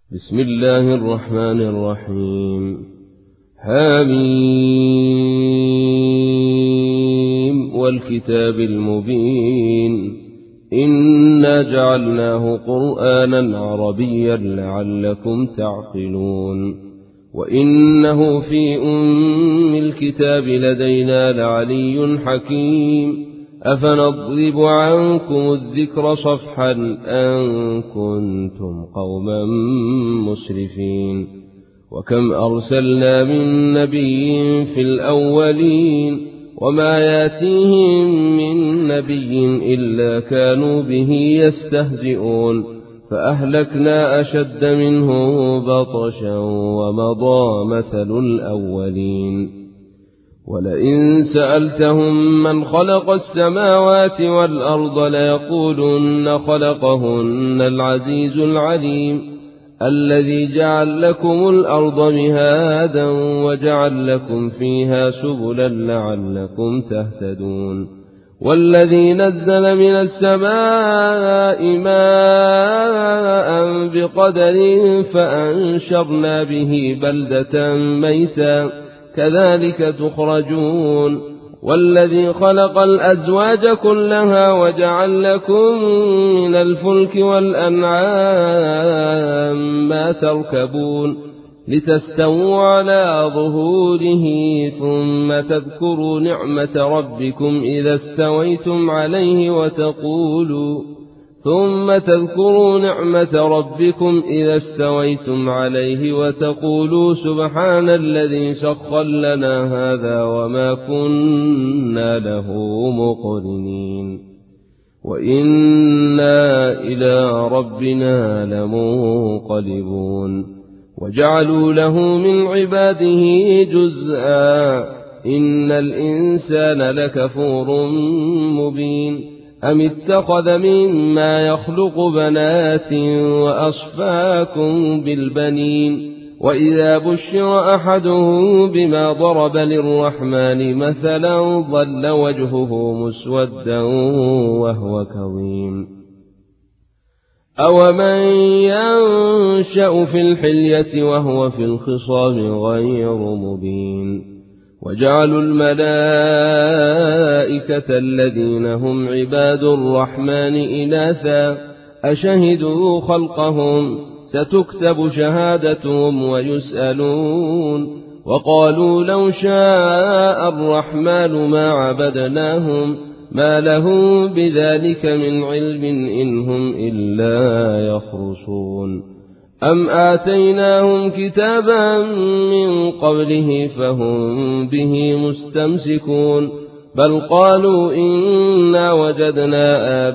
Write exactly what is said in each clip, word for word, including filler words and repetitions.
بسم الله الرحمن الرحيم. حميم والكتاب المبين إنا جعلناه قرآنا عربيا لعلكم تعقلون وإنه في أم الكتاب لدينا لعلي حكيم أفنضرب عنكم الذكر صفحا أن كنتم قوما مسرفين وكم أرسلنا من نبي في الأولين وما ياتيهم من نبي إلا كانوا به يستهزئون فأهلكنا أشد منه بطشا ومضى مثل الأولين ولئن سألتهم من خلق السماوات والأرض ليقولن خلقهن العزيز العليم الذي جعل لكم الأرض مهادا وجعل لكم فيها سبلا لعلكم تهتدون والذي نزل من السماء ماء بقدر فأنشرنا به بلدة ميتا كذلك تخرجون والذي خلق الأزواج كلها وجعل لكم من الفلك والأنعام ما تركبون لتستووا على ظهوره ثم تذكروا نعمة ربكم إذا استويتم عليه وتقولوا ثم تذكروا نعمة ربكم إذا استويتم عليه وتقولوا سبحان الذي سخر لنا هذا وما كنا له مقرنين وإنا إلى ربنا لمنقلبون وجعلوا له من عباده جزءا إن الإنسان لكفور مبين أم اتخذ مما يخلق بنات وأصفاكم بالبنين وإذا بشر أحدهم بما ضرب للرحمن مثلا ظل وجهه مسودا وهو كظيم أومن ينشأ في الحلية وهو في الخصام غير مبين وجعلوا الملائكة الذين هم عباد الرحمن إناثا أشهدوا خلقهم ستكتب شهادتهم ويسألون وقالوا لو شاء الرحمن ما عبدناهم ما لهم بذلك من علم إنهم إلا يخرصون أم آتيناهم كتابا من قبله فهم به مستمسكون بل قالوا إنا وجدنا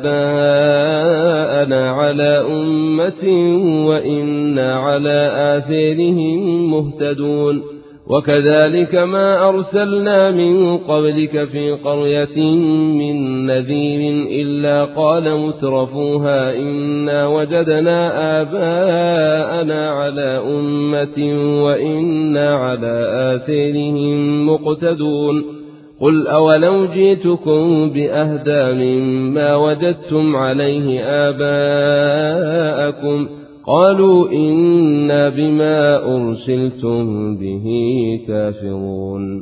آباءنا على أمة وإنا على آثارهم مهتدون وكذلك ما أرسلنا من قبلك في قرية من نذير إلا قال مترفوها إنا وجدنا آباءنا على أمة وإنا على آثارهم مقتدون قل أولو جئتكم بأهدى مما وجدتم عليه آباءكم قالوا إنا بما أرسلتم به كافرون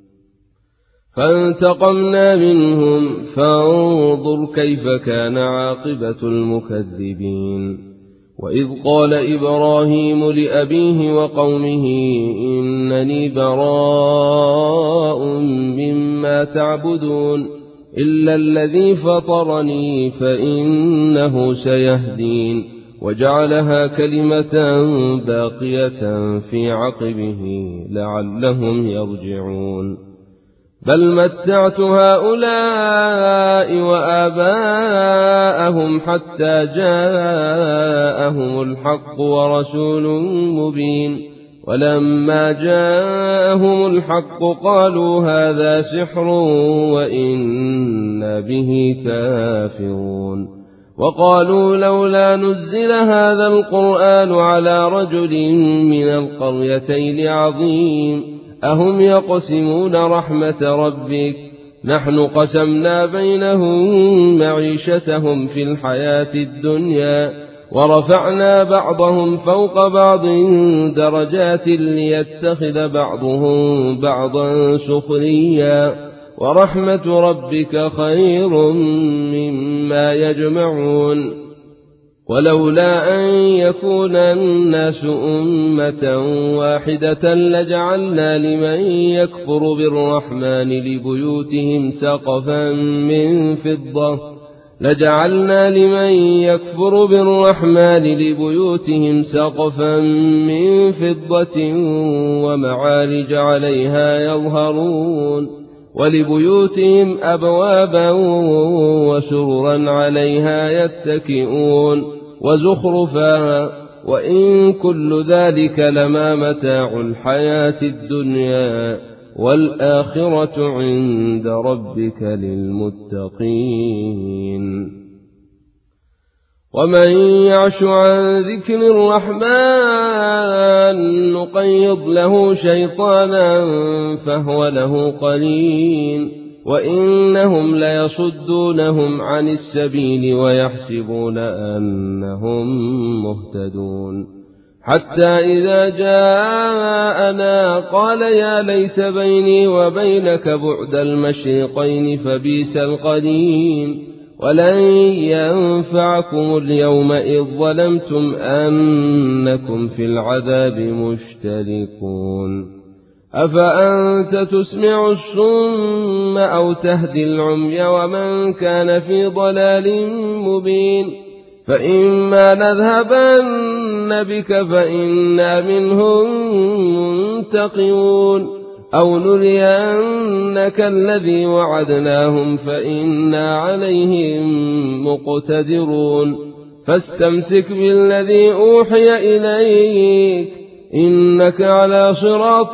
فانتقمنا منهم فانظر كيف كان عاقبة المكذبين وإذ قال إبراهيم لأبيه وقومه إنني براء مما تعبدون إلا الذي فطرني فإنه سيهدين وجعلها كلمة باقية في عقبه لعلهم يرجعون بل متعت هؤلاء وآباءهم حتى جاءهم الحق ورسول مبين ولما جاءهم الحق قالوا هذا سحر وإنا به كافرون وقالوا لولا نزل هذا القرآن على رجل من القريتين عظيم أهم يقسمون رحمة ربك نحن قسمنا بينهم معيشتهم في الحياة الدنيا ورفعنا بعضهم فوق بعض درجات ليتخذ بعضهم بعضا سخريا ورحمة ربك خير مما يجمعون ولولا أن يكون الناس أمة واحدة لجعلنا لمن يكفر بالرحمن لبيوتهم سقفا من فضة لجعلنا لمن يكفر بالرحمن لبيوتهم سقفا من فضة ومعارج عليها يظهرون ولبيوتهم أبوابا وسررا عليها يتكئون وزخرفا وإن كل ذلك لما متاع الحياة الدنيا والآخرة عند ربك للمتقين ومن يعش عن ذكر الرحمن نقيض له شيطانا فهو له قرين وإنهم ليصدونهم عن السبيل ويحسبون أنهم مهتدون حتى إذا جاءنا قال يا ليت بيني وبينك بعد المشرقين فبئس القرين ولن ينفعكم اليوم إذ ظلمتم أنكم في العذاب مشتركون أفأنت تسمع الصم أو تهدي العمي ومن كان في ضلال مبين فإما نذهبن بك فإنا منهم منتقمون أو نرينك الذي وعدناهم فإنا عليهم مقتدرون فاستمسك بالذي أوحي إليك إنك على صراط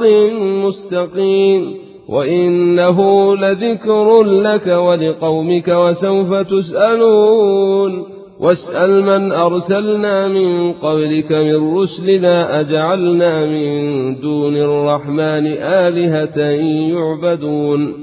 مستقيم وإنه لذكر لك ولقومك وسوف تسألون واسأل من أرسلنا من قبلك من رسلنا أجعلنا من دون الرحمن آلهة يعبدون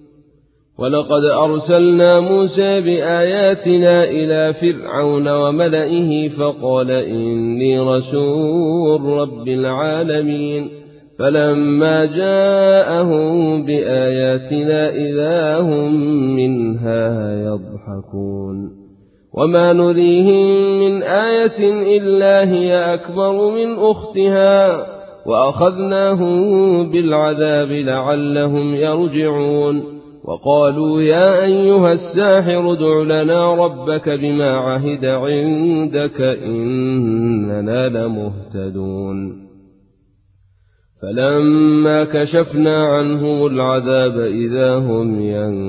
ولقد أرسلنا موسى بآياتنا إلى فرعون وملئه فقال إني رسول رب العالمين فلما جاءهم بآياتنا إذا هم منها يضحكون وما نريهم من آية إلا هي أكبر من أختها وأخذناهم بالعذاب لعلهم يرجعون وقالوا يا أيها الساحر ادع لنا ربك بما عهد عندك إننا لمهتدون فلما كشفنا عنهم العذاب إذا هم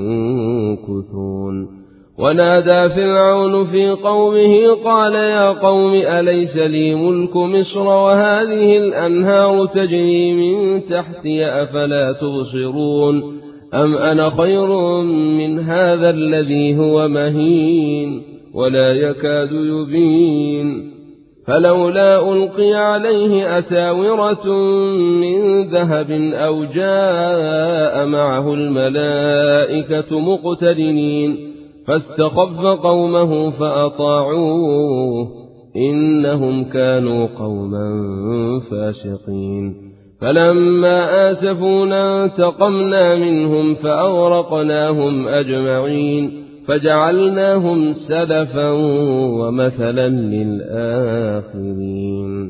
ينكثون ونادى فرعون في قومه قال يا قوم أليس لي ملك مصر وهذه الأنهار تجري من تحتي أفلا تبصرون أم أنا خير من هذا الذي هو مهين ولا يكاد يبين فلولا ألقي عليه أساورة من ذهب أو جاء معه الملائكة مقترنين فاستخف قومه فأطاعوه إنهم كانوا قوما فاسقين فلما آسفونا انتقمنا منهم فأغرقناهم أجمعين فجعلناهم سلفا ومثلا للآخرين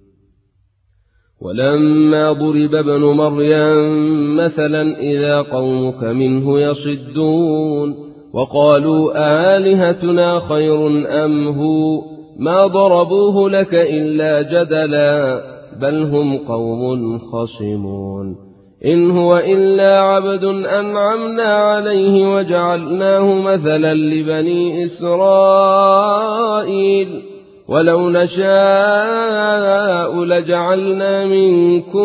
ولما ضرب ابن مريم مثلا إذا قومك منه يصدون وقالوا آلهتنا خير أم هو ما ضربوه لك إلا جدلا بل هم قوم خصمون إن هو إلا عبد أنعمنا عليه وجعلناه مثلا لبني إسرائيل ولو نشاء لجعلنا منكم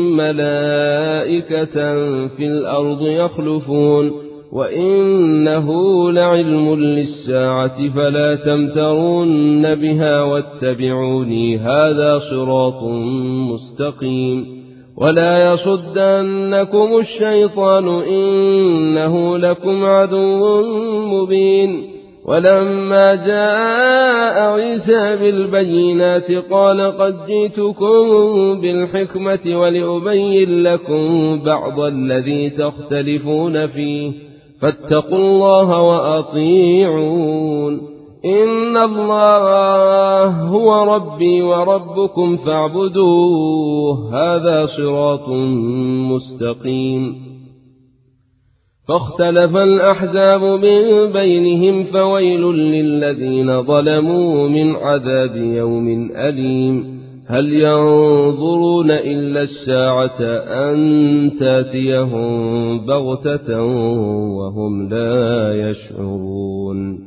ملائكة في الأرض يخلفون وإنه لعلم للساعة فلا تمترون بها واتبعوني هذا صراط مستقيم ولا يصدنكم الشيطان إنه لكم عدو مبين ولما جاء عيسى بالبينات قال قد جئتكم بالحكمة ولأبين لكم بعض الذي تختلفون فيه فاتقوا الله وأطيعون إن الله هو ربي وربكم فاعبدوه هذا صراط مستقيم. فاختلف الأحزاب من بينهم فويل للذين ظلموا من عذاب يوم أليم. هل ينظرون إلا الساعة أن تأتيهم بغتة وهم لا يشعرون.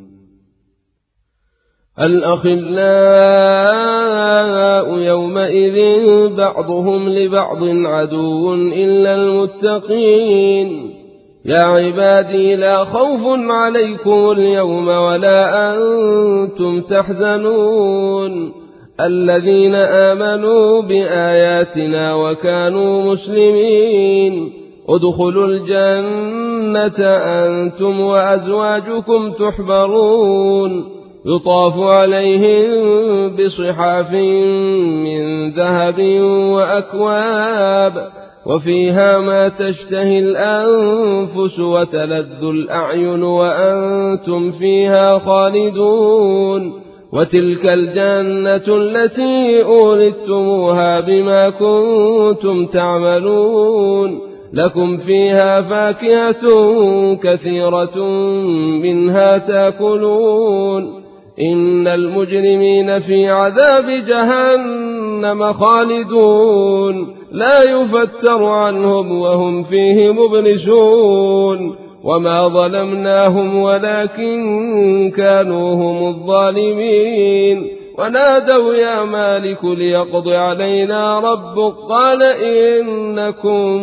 الأخلاء يومئذ بعضهم لبعض عدو إلا المتقين. يا عبادي لا خوف عليكم اليوم ولا أنتم تحزنون الذين آمنوا بآياتنا وكانوا مسلمين ادخلوا الجنة أنتم وأزواجكم تحبرون يطاف عليهم بصحاف من ذهب وأكواب وفيها ما تشتهي الأنفس وتلذ الأعين وأنتم فيها خالدون وتلك الجنة التي أورثتموها بما كنتم تعملون لكم فيها فاكهة كثيرة منها تأكلون إن المجرمين في عذاب جهنم خالدون لا يفتر عنهم وهم فيه مبلسون وما ظلمناهم ولكن كانوا هم الظالمين ونادوا يا مالك ليقض علينا ربك قال إنكم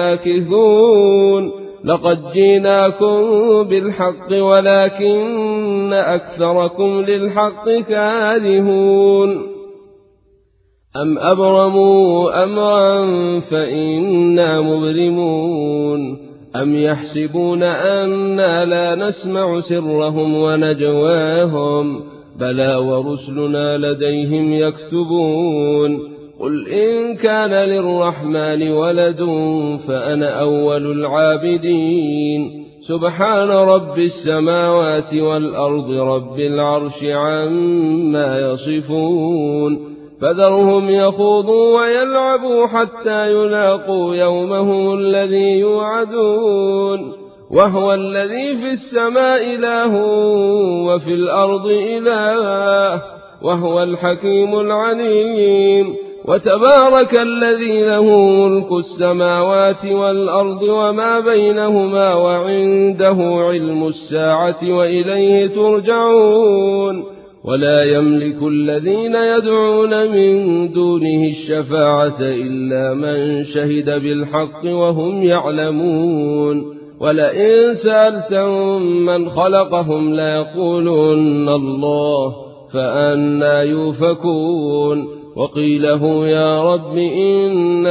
ماكثون لقد جئناكم بالحق ولكن أكثركم للحق كارهون. أم أبرموا أمرا فإنا مبرمون أم يحسبون أنا لا نسمع سرهم ونجواهم بلى ورسلنا لديهم يكتبون قل إن كان للرحمن ولد فأنا أول العابدين سبحان رب السماوات والأرض رب العرش عما يصفون فذرهم يخوضوا ويلعبوا حتى يلاقوا يومهم الذي يوعدون وهو الذي في السماء إله وفي الأرض إله وهو الحكيم العليم وتبارك الذي له ملك السماوات والأرض وما بينهما وعنده علم الساعة وإليه ترجعون ولا يملك الذين يدعون من دونه الشفاعة إلا من شهد بالحق وهم يعلمون ولئن سألتهم من خلقهم ليقولن الله فأنى يؤفكون وقيله يا رب إن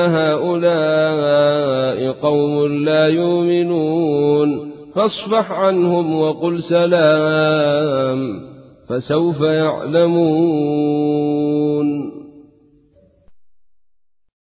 هؤلاء قوم لا يؤمنون فاصفح عنهم وقل سلام فسوف يعلمون.